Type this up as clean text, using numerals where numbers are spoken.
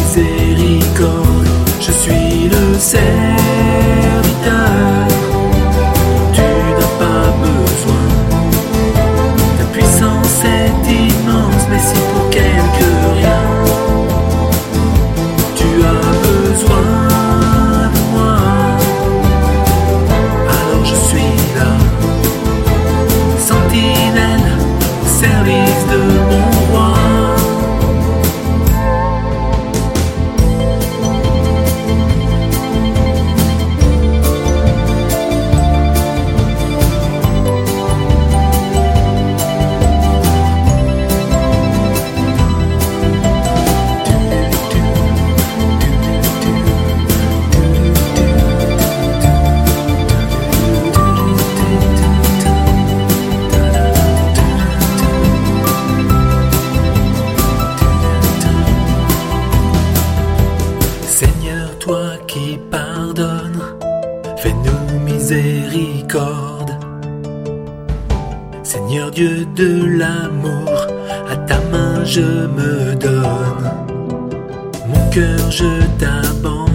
miséricorde, je suis le serviteur. Tu n'as pas besoin, ta puissance est immense, mais si pour quelque rien, tu as besoin de moi, alors je suis là, sentinelle au service de mon roi. Seigneur, toi qui pardonnes, fais-nous miséricorde. Seigneur Dieu de l'amour, à ta main je me donne. Mon cœur je t'abandonne.